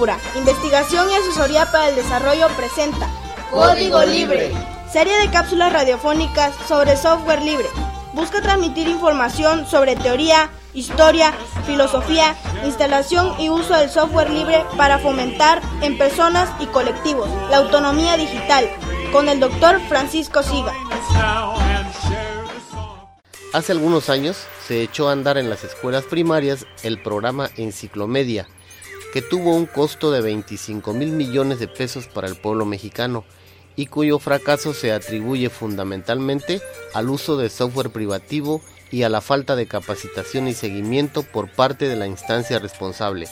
Cultura, investigación y asesoría para el desarrollo presenta Código Libre, serie de cápsulas radiofónicas sobre software libre. Busca transmitir información sobre teoría, historia, filosofía, instalación y uso del software libre para fomentar en personas y colectivos la autonomía digital, con el Dr. Francisco Siga. Hace algunos años se echó a andar en las escuelas primarias el programa Enciclomedia, que tuvo un costo de 25,000 millones de pesos para el pueblo mexicano y cuyo fracaso se atribuye fundamentalmente al uso de software privativo y a la falta de capacitación y seguimiento por parte de la instancia responsable.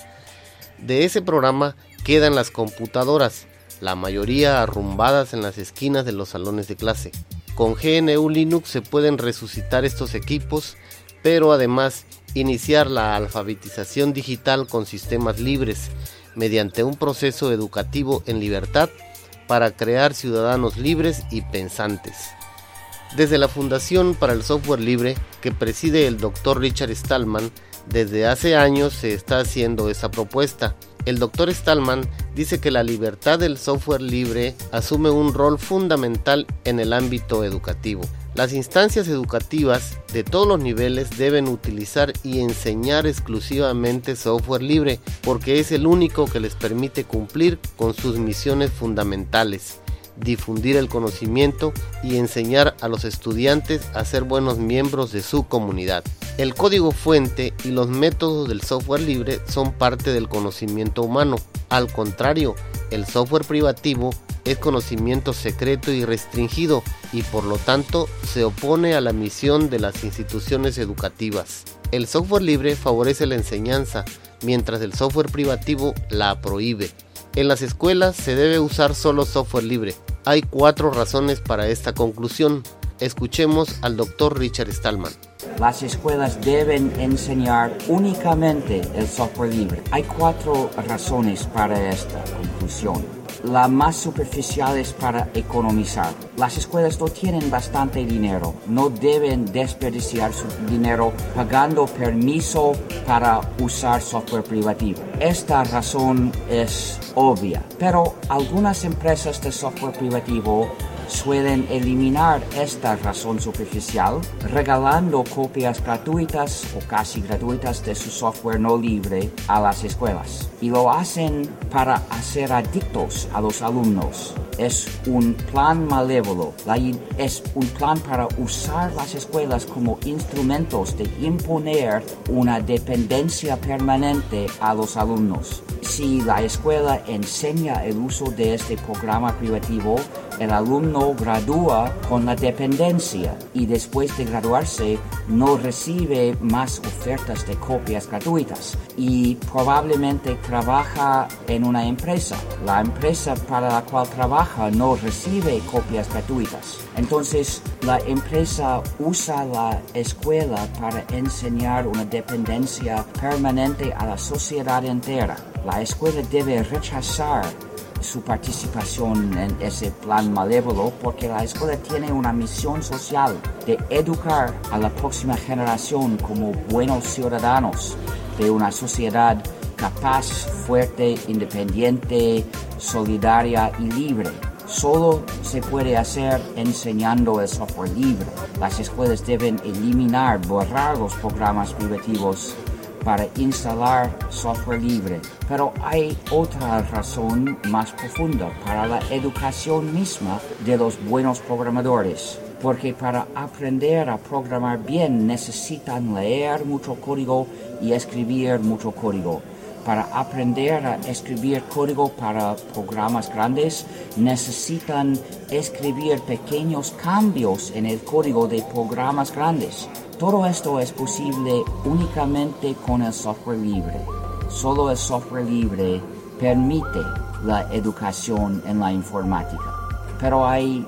De ese programa quedan las computadoras, la mayoría arrumbadas en las esquinas de los salones de clase. Con GNU Linux se pueden resucitar estos equipos, pero además iniciar la alfabetización digital con sistemas libres, mediante un proceso educativo en libertad para crear ciudadanos libres y pensantes. Desde la Fundación para el Software Libre, que preside el Dr. Richard Stallman, desde hace años se está haciendo esa propuesta. El Dr. Stallman dice que la libertad del software libre asume un rol fundamental en el ámbito educativo. Las instancias educativas de todos los niveles deben utilizar y enseñar exclusivamente software libre, porque es el único que les permite cumplir con sus misiones fundamentales: difundir el conocimiento y enseñar a los estudiantes a ser buenos miembros de su comunidad. El código fuente y los métodos del software libre son parte del conocimiento humano. Al contrario, el software privativo es conocimiento secreto y restringido y por lo tanto se opone a la misión de las instituciones educativas. El software libre favorece la enseñanza, mientras el software privativo la prohíbe. En las escuelas se debe usar solo software libre. Hay 4 razones para esta conclusión. Escuchemos al Dr. Richard Stallman. Las escuelas deben enseñar únicamente el software libre. Hay 4 razones para esta conclusión. La más superficial es para economizar. Las escuelas no tienen bastante dinero. No deben desperdiciar su dinero pagando permiso para usar software privativo. Esta razón es obvia, pero algunas empresas de software privativo suelen eliminar esta razón superficial regalando copias gratuitas o casi gratuitas de su software no libre a las escuelas. Y lo hacen para hacer adictos a los alumnos. Es un plan malévolo, es un plan para usar las escuelas como instrumentos de imponer una dependencia permanente a los alumnos. Si la escuela enseña el uso de este programa privativo, el alumno gradúa con la dependencia y después de graduarse no recibe más ofertas de copias gratuitas y probablemente trabaja en una empresa. La empresa para la cual trabaja no recibe copias gratuitas. Entonces, la empresa usa la escuela para enseñar una dependencia permanente a la sociedad entera. La escuela debe rechazar su participación en ese plan malévolo porque la escuela tiene una misión social de educar a la próxima generación como buenos ciudadanos de una sociedad capaz, fuerte, independiente, solidaria y libre. Solo se puede hacer enseñando el software libre. Las escuelas deben borrar los programas privativos para instalar software libre. Pero hay otra razón más profunda para la educación misma de los buenos programadores. Porque para aprender a programar bien necesitan leer mucho código y escribir mucho código. Para aprender a escribir código para programas grandes, necesitan escribir pequeños cambios en el código de programas grandes. Todo esto es posible únicamente con el software libre. Solo el software libre permite la educación en la informática. Pero hay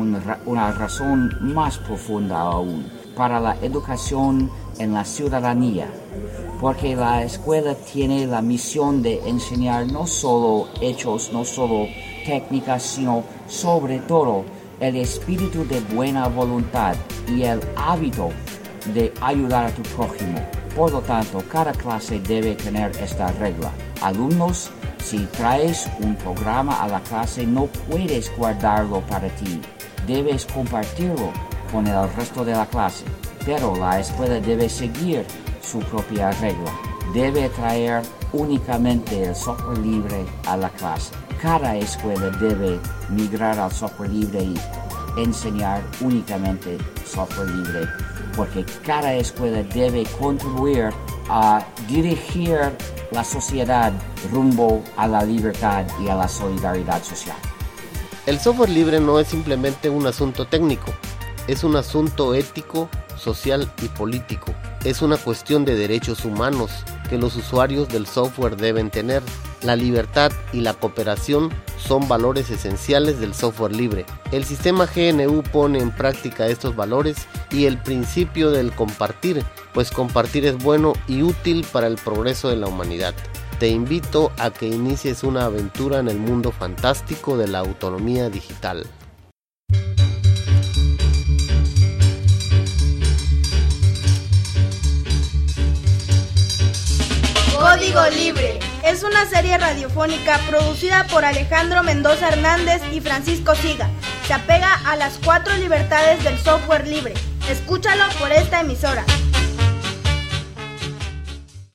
una razón más profunda aún para la educación en la ciudadanía. Porque la escuela tiene la misión de enseñar no solo hechos, no solo técnicas, sino sobre todo el espíritu de buena voluntad y el hábito de ayudar a tu prójimo. Por lo tanto, cada clase debe tener esta regla. Alumnos Si traes un programa a la clase, no puedes guardarlo para ti. Debes compartirlo con el resto de la clase. Pero la escuela debe seguir su propia regla. Debe traer únicamente el software libre a la clase. Cada escuela debe migrar al software libre y enseñar únicamente software libre, porque cada escuela debe contribuir a dirigir la sociedad rumbo a la libertad y a la solidaridad social. El software libre no es simplemente un asunto técnico, es un asunto ético, social y político. Es una cuestión de derechos humanos que los usuarios del software deben tener. La libertad y la cooperación son valores esenciales del software libre. El sistema GNU pone en práctica estos valores y el principio del compartir, pues compartir es bueno y útil para el progreso de la humanidad. Te invito a que inicies una aventura en el mundo fantástico de la autonomía digital. Código Libre es una serie radiofónica producida por Alejandro Mendoza Hernández y Francisco Siga. Se apega a las 4 libertades del software libre. Escúchalo por esta emisora.